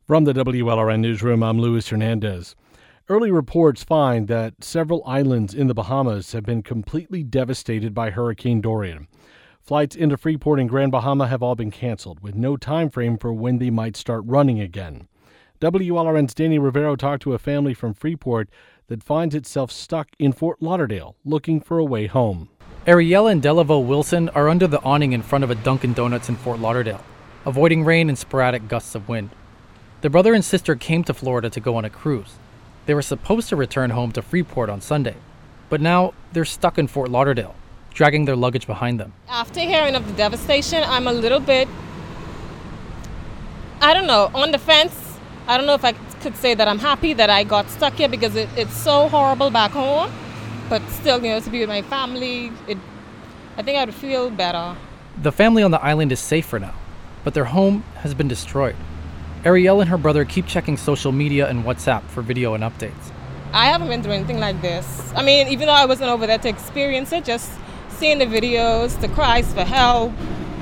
From the WLRN Newsroom, I'm Luis Hernandez. Early reports find that several islands in the Bahamas have been completely devastated by Hurricane Dorian. Flights into Freeport and Grand Bahama have all been canceled, with no time frame for when they might start running again. WLRN's Danny Rivero talked to a family from Freeport that finds itself stuck in Fort Lauderdale, looking for a way home. Ariel and Delaveau Wilson are under the awning in front of a Dunkin' Donuts in Fort Lauderdale, avoiding rain and sporadic gusts of wind. Their brother and sister came to Florida to go on a cruise. They were supposed to return home to Freeport on Sunday, but now they're stuck in Fort Lauderdale, dragging their luggage behind them. After hearing of the devastation, I'm a little bit, on the fence. I don't know if I could say that I'm happy that I got stuck here because it's so horrible back home, but still, to be with my family, I think I would feel better. The family on the island is safe for now, but their home has been destroyed. Ariel and her brother keep checking social media and WhatsApp for video and updates. I haven't been through anything like this. Even though I wasn't over there to experience it, just seeing the videos, the cries for help,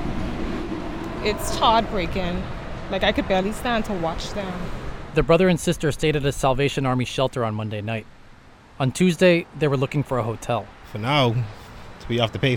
it's heartbreaking. I could barely stand to watch them. Their brother and sister stayed at a Salvation Army shelter on Monday night. On Tuesday, they were looking for a hotel. For now, we have to pay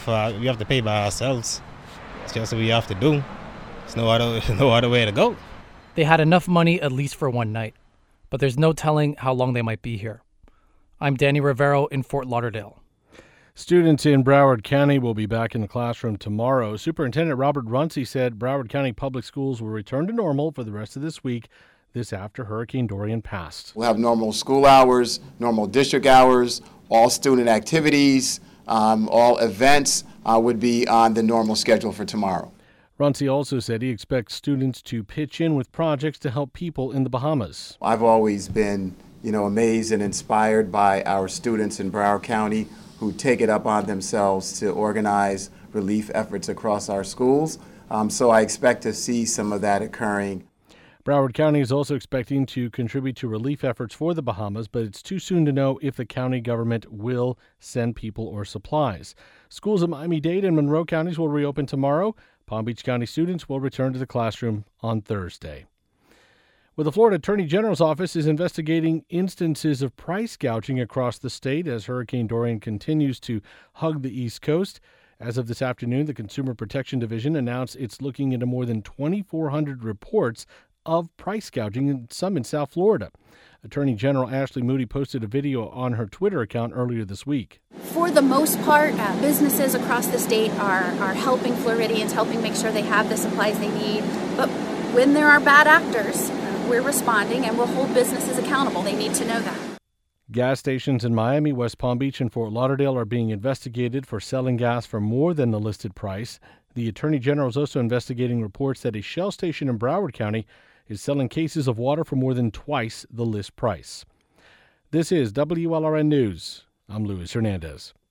by ourselves. It's just what we have to do. There's no other way to go. They had enough money at least for one night, but there's no telling how long they might be here. I'm Danny Rivero in Fort Lauderdale. Students in Broward County will be back in the classroom tomorrow. Superintendent Robert Runcie said Broward County Public Schools will return to normal for the rest of this week, this after Hurricane Dorian passed. We'll have normal school hours, normal district hours, all student activities, all events would be on the normal schedule for tomorrow. Runcie also said he expects students to pitch in with projects to help people in the Bahamas. I've always been, amazed and inspired by our students in Broward County who take it up on themselves to organize relief efforts across our schools. So I expect to see some of that occurring. Broward County is also expecting to contribute to relief efforts for the Bahamas, but it's too soon to know if the county government will send people or supplies. Schools in Miami-Dade and Monroe counties will reopen tomorrow. Palm Beach County students will return to the classroom on Thursday. Well, the Florida Attorney General's office is investigating instances of price gouging across the state as Hurricane Dorian continues to hug the East Coast. As of this afternoon, the Consumer Protection Division announced it's looking into more than 2,400 reports of price gouging, some in South Florida. Attorney General Ashley Moody posted a video on her Twitter account earlier this week. For the most part, businesses across the state are helping Floridians, helping make sure they have the supplies they need. But when there are bad actors, we're responding and we'll hold businesses accountable. They need to know that. Gas stations in Miami, West Palm Beach, and Fort Lauderdale are being investigated for selling gas for more than the listed price. The Attorney General is also investigating reports that a Shell station in Broward County is selling cases of water for more than twice the list price. This is WLRN News. I'm Luis Hernandez.